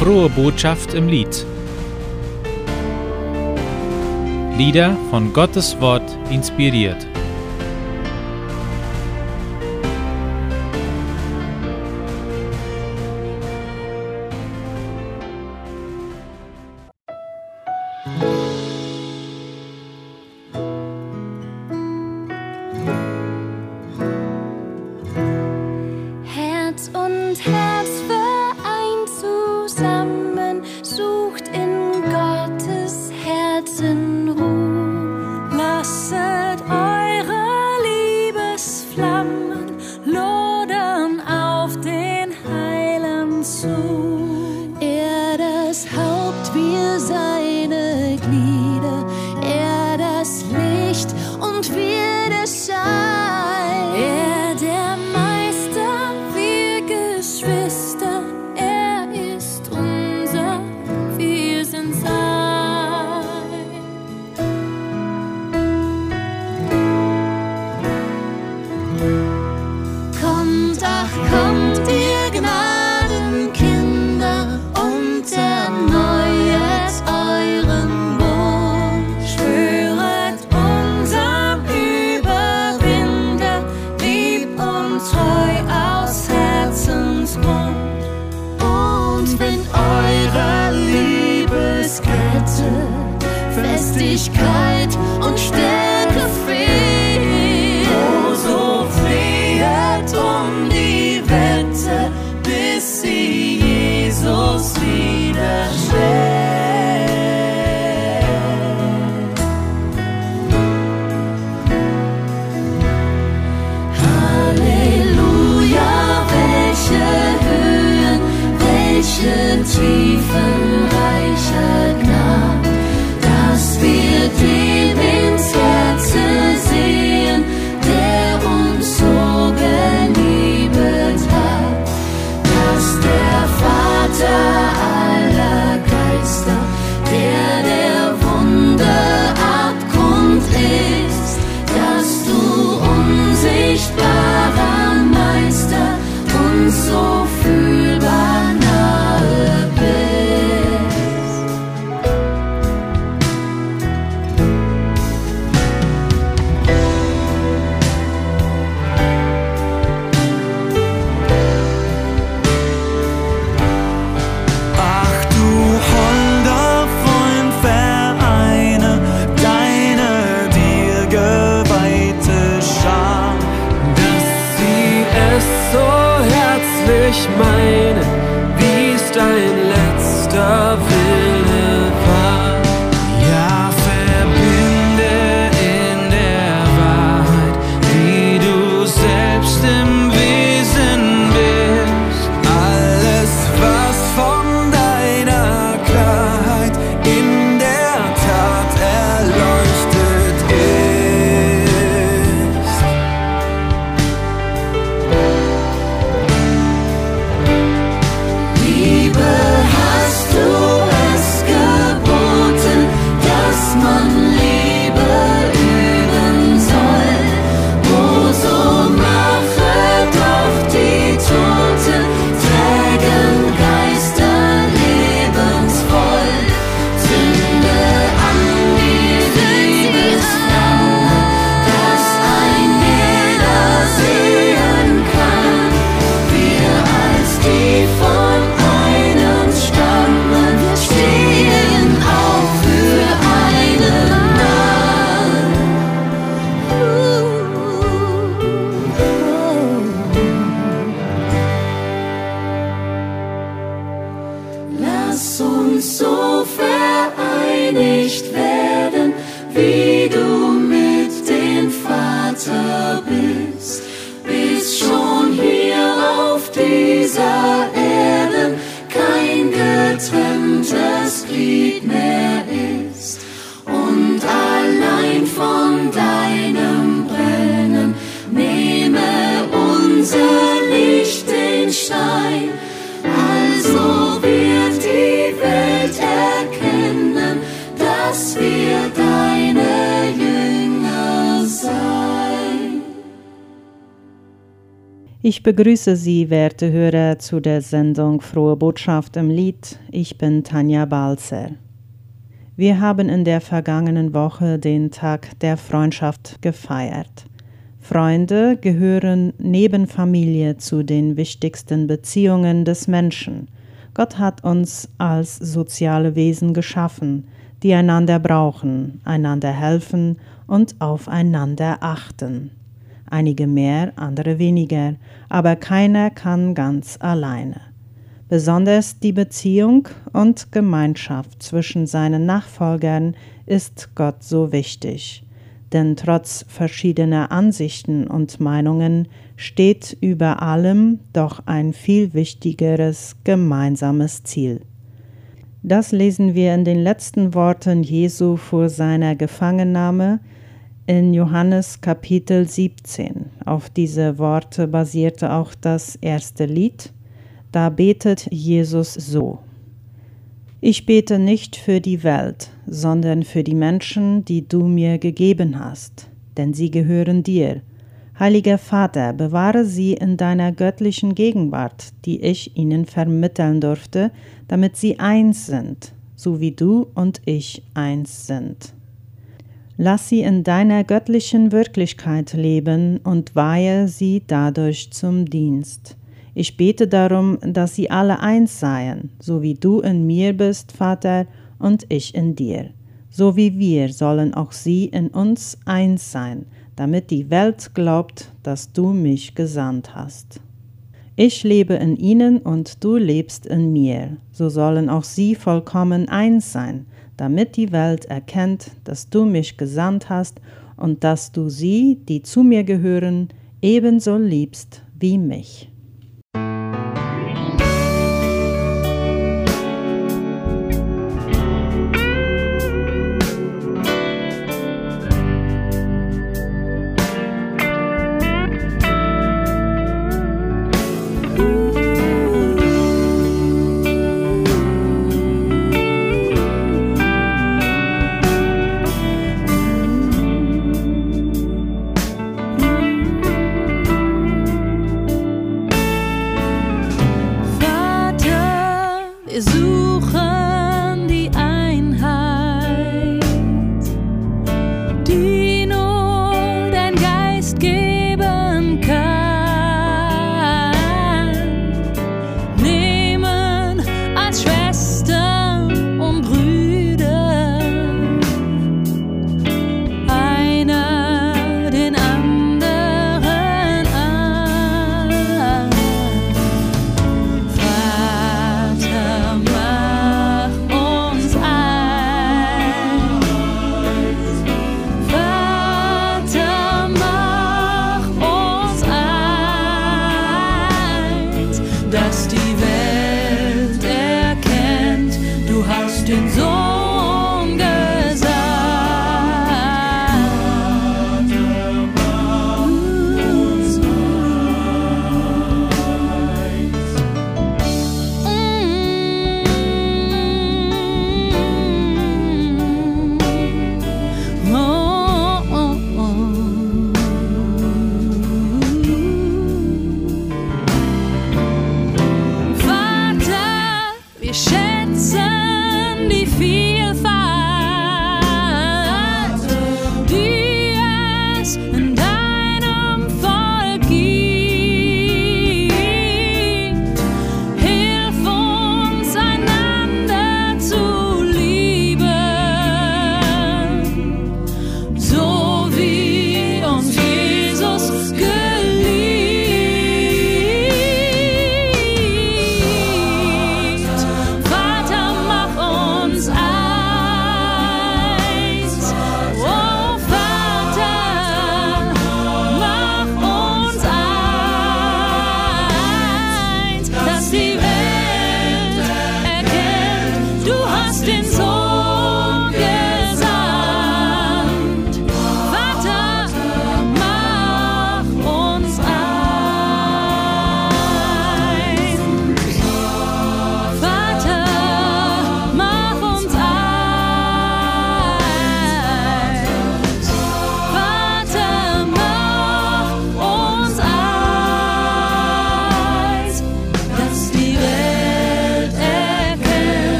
frohe Botschaft im Lied. Lieder von Gottes Wort inspiriert. Herz und Herz vereint zusammen, sucht in Gottes Herzen Ruhe. Lasset eure Liebesflammen lodern auf den Heiland zu. Er das Haupt, wir seine Glieder, er das Licht und wir der Schein. Er der Meister, wir Geschwister, er ist unser, wir sind sein. Kommt, ach kommt, ihr Gnadenkinder, und erneuert euren Bund. Schwöret unserem Überwinder, lieb und treu aus Herzensgrund. Und wenn eurer Liebeskette Festigkeit und Stärke fehlt, oh, so flehet um die Wette, bis sie Jesus widersteht. Halleluja, welche Höhen, welche Tiefen reicher Gnade, dass wir den ins Herze sehen, der uns so geliebet hat, dass der Vater aller Geister, der Wunder Abgrund ist, dass du unsichtbarer Meister uns so fühlbar nahe bist. Ach du holder Freund, vereine deine dir geweihte Schar, dass sie es so herzlich meinen, wie's dein letzter Wille war. Ja, verbinde in der Wahrheit, wie du selbst im Wesen bist, alles, was von deiner Klarheit in der Tat erleuchtet ist. Liebe, hast du es geboten, dass man Liebe üben soll? O, so mache doch die Toten, trägen Geister lebensvoll. Zünde an die Liebesflamme, dass ein jeder sehen kann, wir als die von einem stammen, stehen auch für einen Mann. Lass uns so vereinigt werden, wie du mit dem Vater bist, bis schon hier auf dieser Erde kein getrenntes Glied mehr ist und allein von deinem Brennen nehme unser Licht den Schein. Also wird die Welt erkennen, dass wir deine Jünger sein. Ich begrüße Sie, werte Hörer, zu der Sendung Frohe Botschaft im Lied. Ich bin Tanja Balzer. Wir haben in der vergangenen Woche den Tag der Freundschaft gefeiert. Freunde gehören neben Familie zu den wichtigsten Beziehungen des Menschen. Gott hat uns als soziale Wesen geschaffen, die einander brauchen, einander helfen und aufeinander achten. Einige mehr, andere weniger, aber keiner kann ganz alleine. Besonders die Beziehung und Gemeinschaft zwischen seinen Nachfolgern ist Gott so wichtig. Denn trotz verschiedener Ansichten und Meinungen steht über allem doch ein viel wichtigeres gemeinsames Ziel. Das lesen wir in den letzten Worten Jesu vor seiner Gefangennahme in Johannes Kapitel 17. Auf diese Worte basierte auch das erste Lied. Da betet Jesus so: Ich bete nicht für die Welt, sondern für die Menschen, die du mir gegeben hast, denn sie gehören dir. Heiliger Vater, bewahre sie in deiner göttlichen Gegenwart, die ich ihnen vermitteln durfte, damit sie eins sind, so wie du und ich eins sind. Lass sie in deiner göttlichen Wirklichkeit leben und weihe sie dadurch zum Dienst. Ich bete darum, dass sie alle eins seien, so wie du in mir bist, Vater, und ich in dir. So wie wir sollen auch sie in uns eins sein, damit die Welt glaubt, dass du mich gesandt hast. Ich lebe in ihnen und du lebst in mir. So sollen auch sie vollkommen eins sein, damit die Welt erkennt, dass du mich gesandt hast und dass du sie, die zu mir gehören, ebenso liebst wie mich.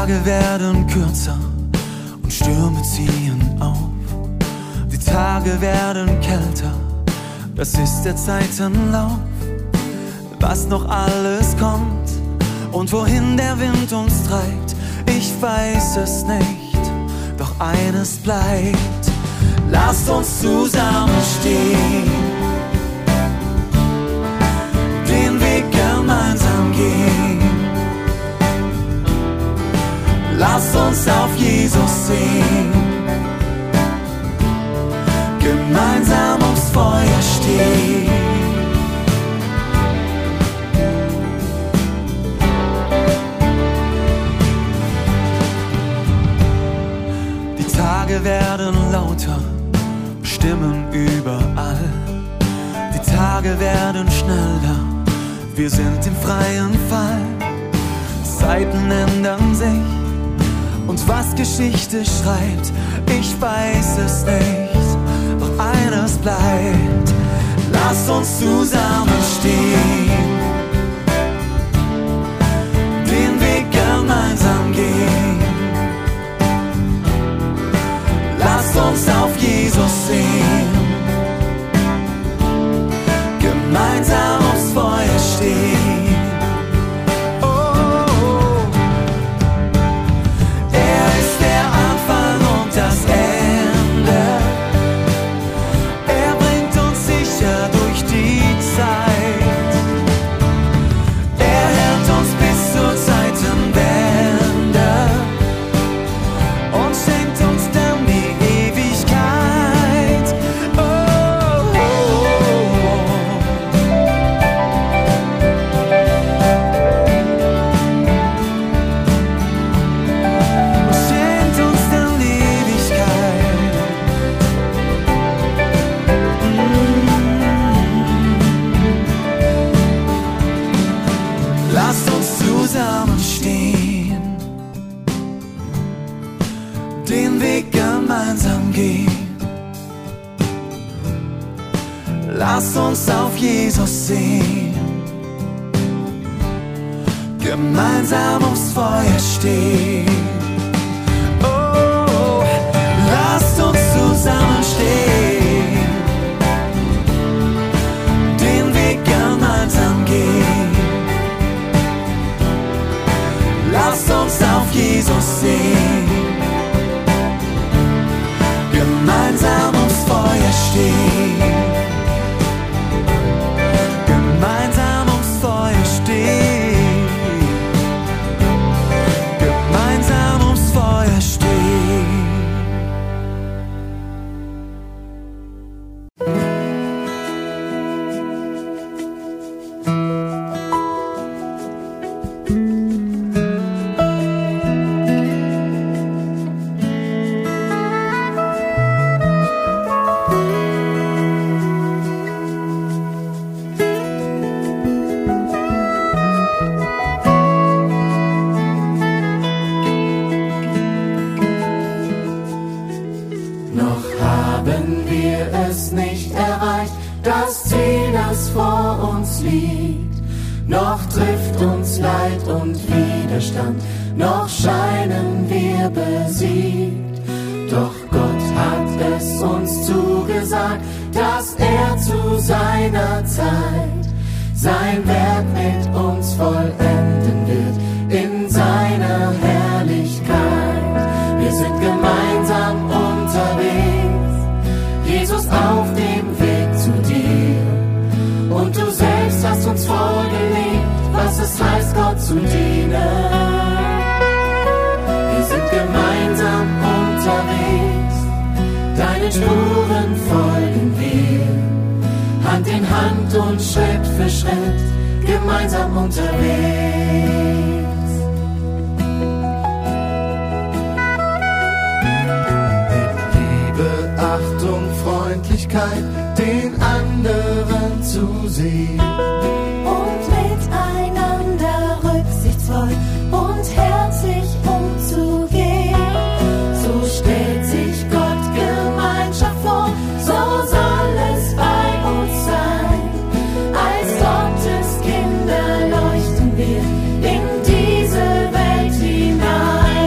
Tage werden kürzer und Stürme ziehen auf. Die Tage werden kälter, das ist der Zeitenlauf. Was noch alles kommt und wohin der Wind uns treibt, ich weiß es nicht, doch eines bleibt. Lasst uns zusammenstehen, den Weg gemeinsam gehen. Lasst uns auf Jesus sehen, gemeinsam ums Feuer stehen. Die Tage werden lauter, Stimmen überall. Die Tage werden schneller, wir sind im freien Fall. Zeiten ändern sich und was Geschichte schreibt, ich weiß es nicht, doch eines bleibt. Lasst uns zusammenstehen, den Weg gemeinsam gehen. Lasst uns auf Jesus sehen, gemeinsam ums Feuer stehen. Lass uns auf Jesus sehen, gemeinsam ums Feuer stehen. Oh, lasst uns zusammenstehen, den Weg gemeinsam gehen. Lasst uns auf Jesus sehen, gemeinsam ums Feuer stehen. Gemeinsam ums Feuer stehen, gemeinsam ums Feuer stehen. Das Ziel, das vor uns liegt, noch trifft uns Leid und Widerstand, noch scheinen wir besiegt. Doch Gott hat es uns zugesagt, dass er zu seiner Zeit sein Werk mit uns vollenden wird in seiner Herrlichkeit. Wir sind gemeinsam unterwegs, Jesus auf dem Weg zu dir. Und du selbst hast uns vorgelebt, was es heißt, Gott zu dienen. Wir sind gemeinsam unterwegs, deinen Spuren folgen wir. Hand in Hand und Schritt für Schritt, gemeinsam unterwegs. Mit Liebe, Achtung, Freundlichkeit, den anderen zu sehen. Und miteinander rücksichtsvoll und herzlich umzugehen. So stellt sich Gott Gemeinschaft vor, so soll es bei uns sein. Als Gottes Kinder leuchten wir in diese Welt hinein.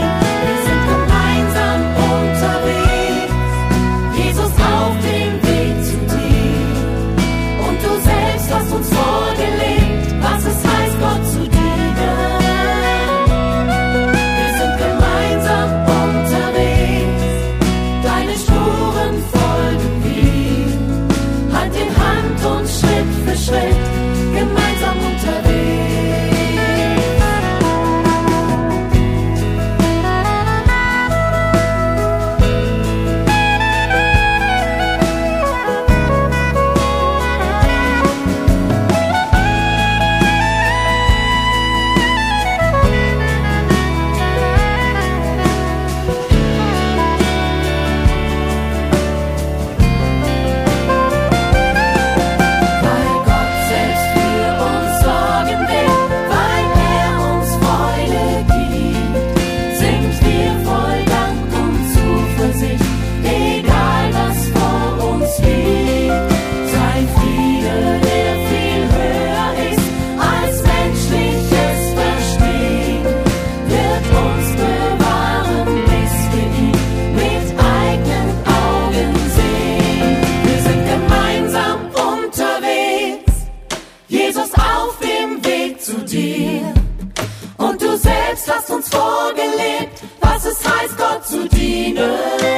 auf dem Weg zu dir. Und du selbst hast uns vorgelebt, was es heißt, Gott zu dienen.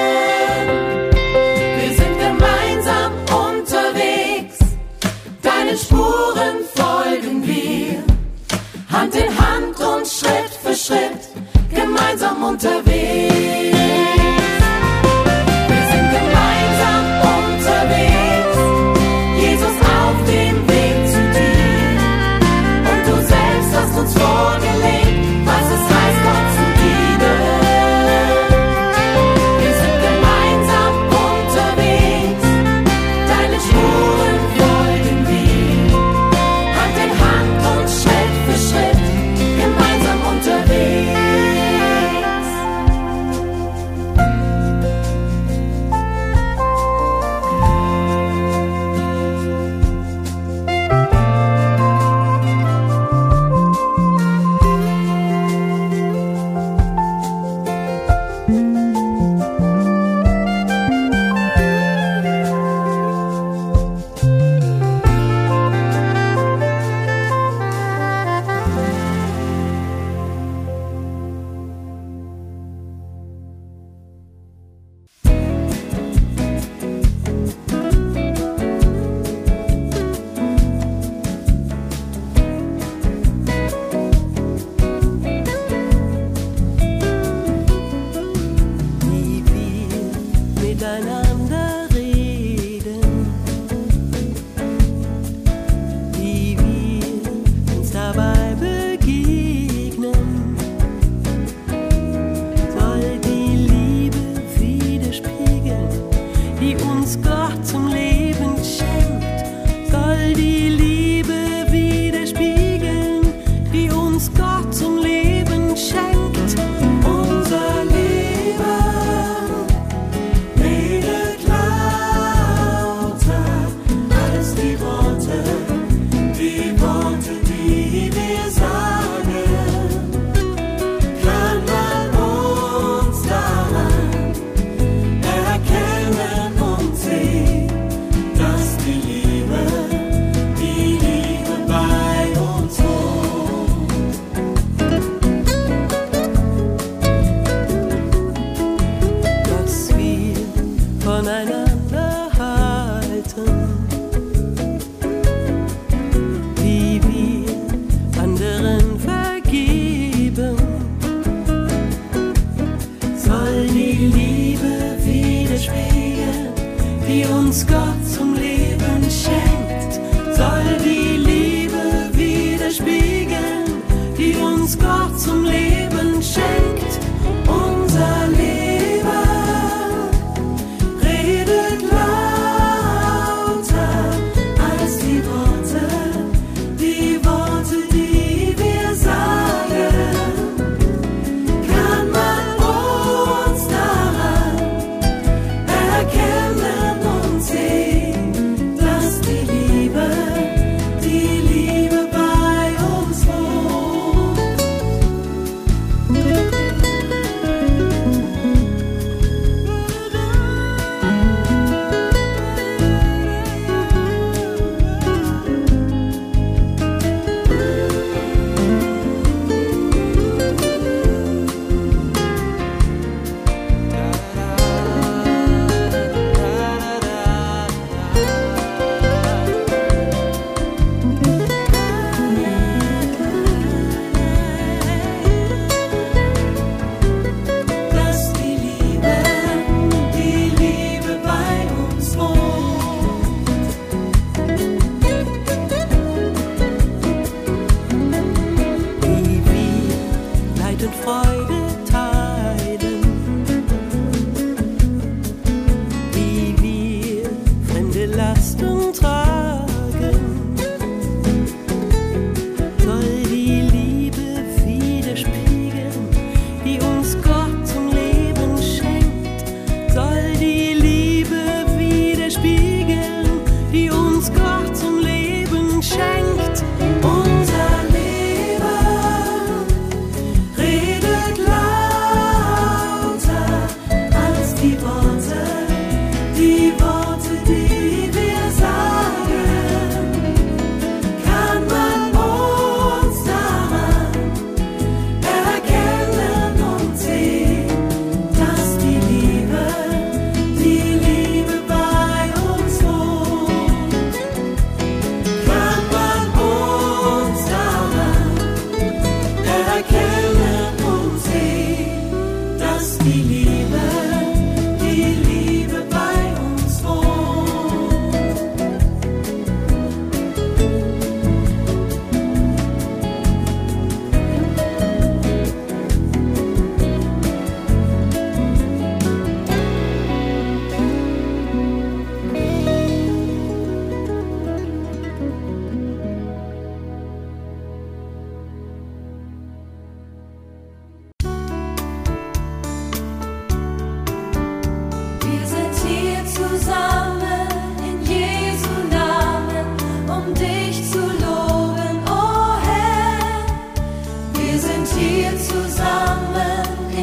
Wir sind gemeinsam unterwegs, deinen Spuren folgen wir. Hand in Hand und Schritt für Schritt, gemeinsam unterwegs. Wir sind gemeinsam unterwegs, Jesus auf dem Weg zu dir. Und du selbst hast uns vorgelebt, was es heißt, Gott zu dienen. Wir sind gemeinsam unterwegs, deine Spuren folgen wir. Hand in Hand und Schritt für Schritt, gemeinsam unterwegs.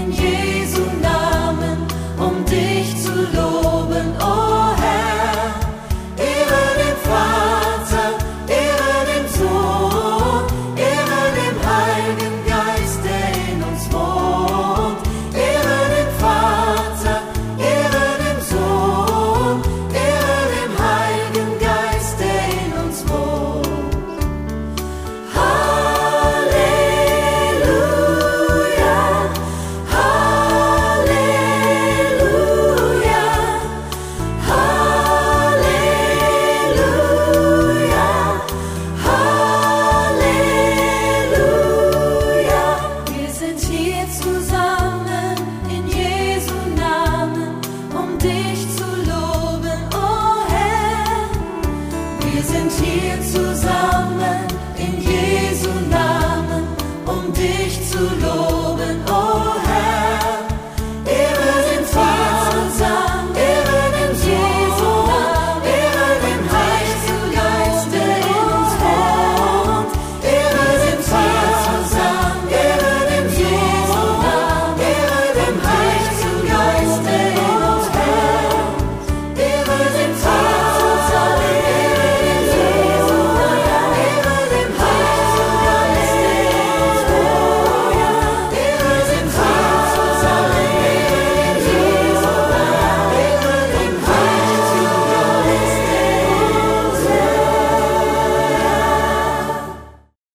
Jesus.